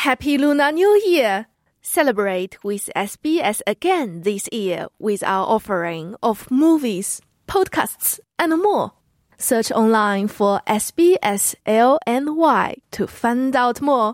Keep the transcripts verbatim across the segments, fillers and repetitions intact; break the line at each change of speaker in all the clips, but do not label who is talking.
Happy Lunar New Year! Celebrate with S B S again this year with our offering of movies, podcasts, and more. Search online for S B S L N Y to find out more.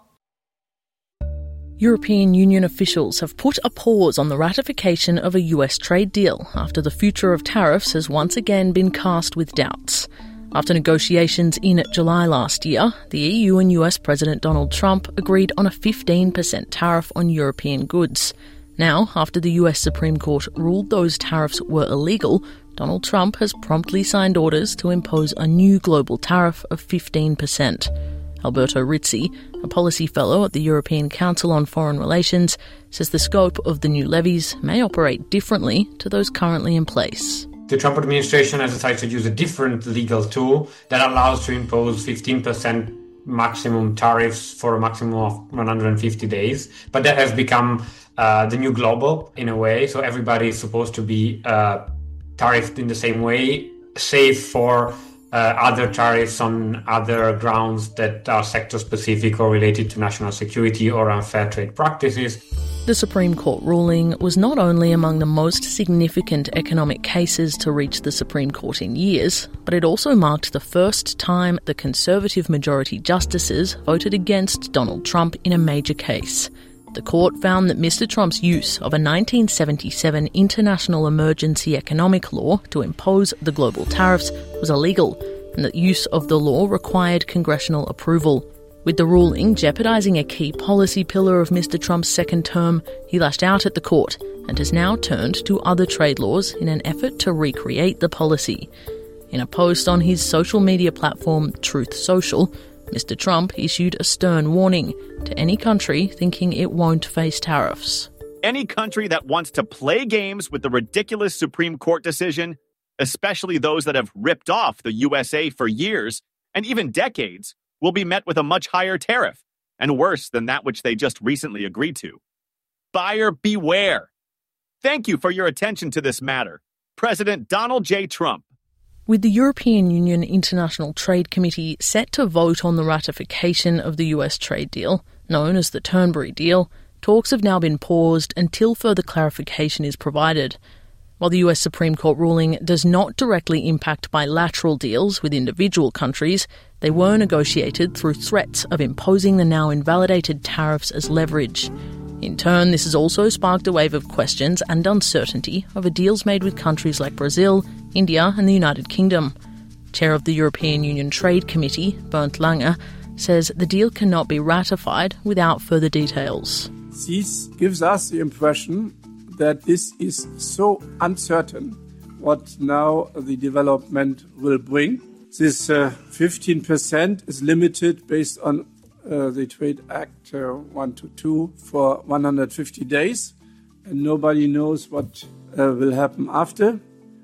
European Union officials have put a pause on the ratification of a U S trade deal after the future of tariffs has once again been cast with doubts. After negotiations in July last year, the E U and U S President Donald Trump agreed on a fifteen percent tariff on European goods. Now, after the U S Supreme Court ruled those tariffs were illegal, Donald Trump has promptly signed orders to impose a new global tariff of fifteen percent. Alberto Rizzi, a policy fellow at the European Council on Foreign Relations, says the scope of the new levies may operate differently to those currently in place.
The Trump administration has decided to use a different legal tool that allows to impose fifteen percent maximum tariffs for a maximum of one hundred fifty days. But that has become uh, the new global in a way. So everybody is supposed to be uh, tariffed in the same way, save for uh, other tariffs on other grounds that are sector-specific or related to national security or unfair trade practices.
The Supreme Court ruling was not only among the most significant economic cases to reach the Supreme Court in years, but it also marked the first time the Conservative majority justices voted against Donald Trump in a major case. The court found that Mister Trump's use of a nineteen seventy-seven international emergency economic law to impose the global tariffs was illegal, and that use of the law required congressional approval. With the ruling jeopardising a key policy pillar of Mister Trump's second term, he lashed out at the court and has now turned to other trade laws in an effort to recreate the policy. In a post on his social media platform Truth Social, Mister Trump issued a stern warning to any country thinking it won't face tariffs.
Any country that wants to play games with the ridiculous Supreme Court decision, especially those that have ripped off the U S A for years and even decades, will be met with a much higher tariff, and worse than that which they just recently agreed to. Buyer beware. Thank you for your attention to this matter. President Donald J. Trump.
With the European Union International Trade Committee set to vote on the ratification of the U S trade deal, known as the Turnberry Deal, talks have now been paused until further clarification is provided. While the U S Supreme Court ruling does not directly impact bilateral deals with individual countries, they were negotiated through threats of imposing the now invalidated tariffs as leverage. In turn, this has also sparked a wave of questions and uncertainty over deals made with countries like Brazil, India and the United Kingdom. Chair of the European Union Trade Committee, Bernd Lange, says the deal cannot be ratified without further details.
This gives us the impression that this is so uncertain what now the development will bring. This uh, fifteen percent is limited based on uh, the Trade Act uh, one twenty-two for one hundred fifty days, and nobody knows what uh, will happen after.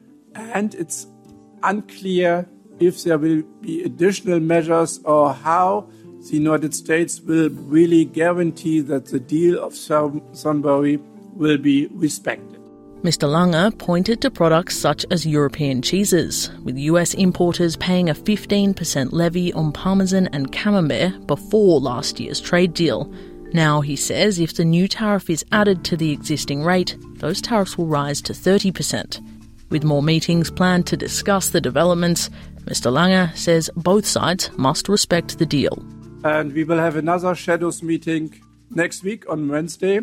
And it's unclear if there will be additional measures or how the United States will really guarantee that the deal of Thornberry will be respected.
Mister Lange pointed to products such as European cheeses, with U S importers paying a fifteen percent levy on Parmesan and Camembert before last year's trade deal. Now, he says, if the new tariff is added to the existing rate, those tariffs will rise to thirty percent. With more meetings planned to discuss the developments, Mister Lange says both sides must respect the deal.
And we will have another Shadows meeting next week on Wednesday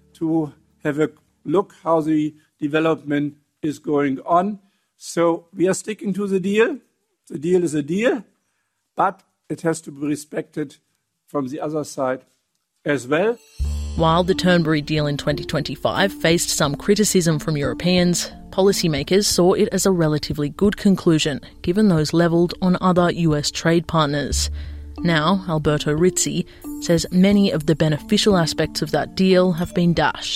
to have a look how the development is going on. So we are sticking to the deal. The deal is a deal, but it has to be respected from the other side as well.
While the Turnberry deal in twenty twenty-five faced some criticism from Europeans, policymakers saw it as a relatively good conclusion, given those levelled on other U S trade partners. Now, Alberto Rizzi says many of the beneficial aspects of that deal have been dashed.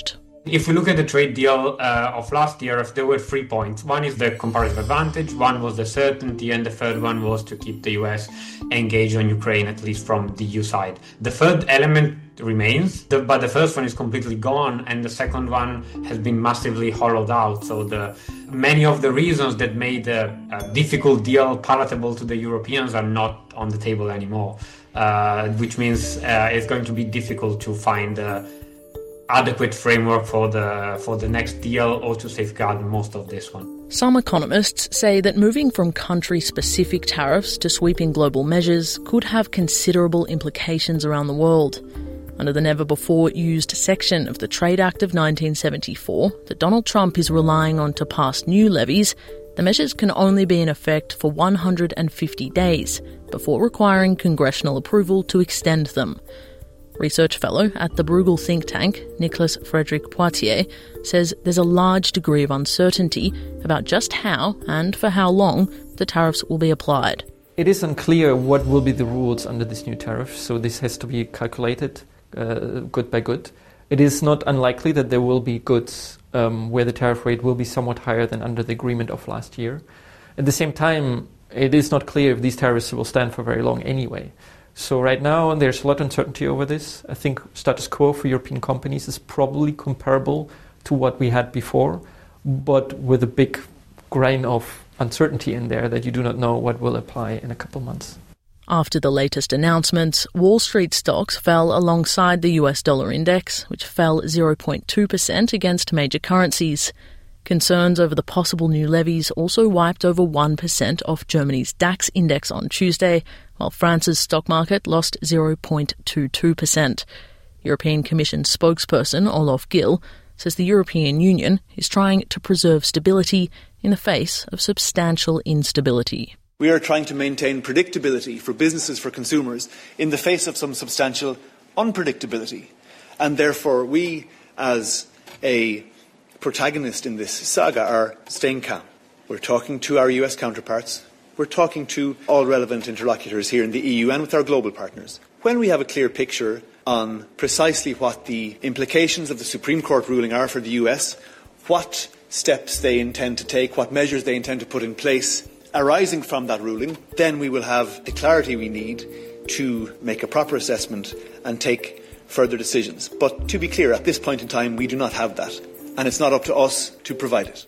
If we look at the trade deal uh, of last year, there were three points. One is the comparative advantage, one was the certainty, and the third one was to keep the U S engaged on Ukraine, at least from the E U side. The third element remains, the, but the first one is completely gone, and the second one has been massively hollowed out. So the many of the reasons that made a, a difficult deal palatable to the Europeans are not on the table anymore, uh, which means uh, it's going to be difficult to find a adequate framework for the for the next deal or to safeguard most of this one.
Some economists say that moving from country-specific tariffs to sweeping global measures could have considerable implications around the world. Under the never-before-used section of the Trade Act of nineteen seventy-four that Donald Trump is relying on to pass new levies, the measures can only be in effect for one hundred fifty days before requiring congressional approval to extend them. Research fellow at the Bruegel think tank, Nicolas Frederick Poitier, says there's a large degree of uncertainty about just how and for how long the tariffs will be applied.
It is unclear what will be the rules under this new tariff, so this has to be calculated uh, good by good. It is not unlikely that there will be goods um, where the tariff rate will be somewhat higher than under the agreement of last year. At the same time, it is not clear if these tariffs will stand for very long anyway. So right now there's a lot of uncertainty over this. I think status quo for European companies is probably comparable to what we had before, but with a big grain of uncertainty in there that you do not know what will apply in a couple months.
After the latest announcements, Wall Street stocks fell alongside the U S dollar index, which fell zero point two percent against major currencies. Concerns over the possible new levies also wiped over one percent off Germany's DAX index on Tuesday, while France's stock market lost zero point two two percent. European Commission spokesperson Olaf Gill says the European Union is trying to preserve stability in the face of substantial instability.
We are trying to maintain predictability for businesses, for consumers, in the face of some substantial unpredictability. And therefore we, as a protagonist in this saga, are staying calm. We're talking to our U S counterparts. We're talking to all relevant interlocutors here in the E U and with our global partners. When we have a clear picture on precisely what the implications of the Supreme Court ruling are for the U S, what steps they intend to take, what measures they intend to put in place arising from that ruling, then we will have the clarity we need to make a proper assessment and take further decisions. But to be clear, at this point in time, we do not have that. And it's not up to us to provide it.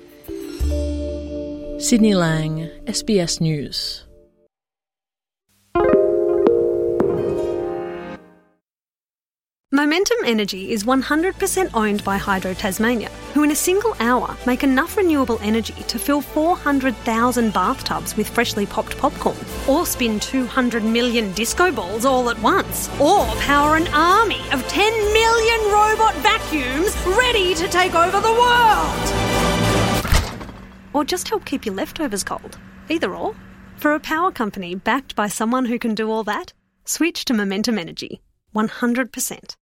Sydney Lang, S B S News.
Momentum Energy is one hundred percent owned by Hydro Tasmania, who in a single hour make enough renewable energy to fill four hundred thousand bathtubs with freshly popped popcorn, or spin two hundred million disco balls all at once, or power an army of ten million robot vacuums ready to take over the world. Or just help keep your leftovers cold. Either or. For a power company backed by someone who can do all that, switch to Momentum Energy. one hundred percent.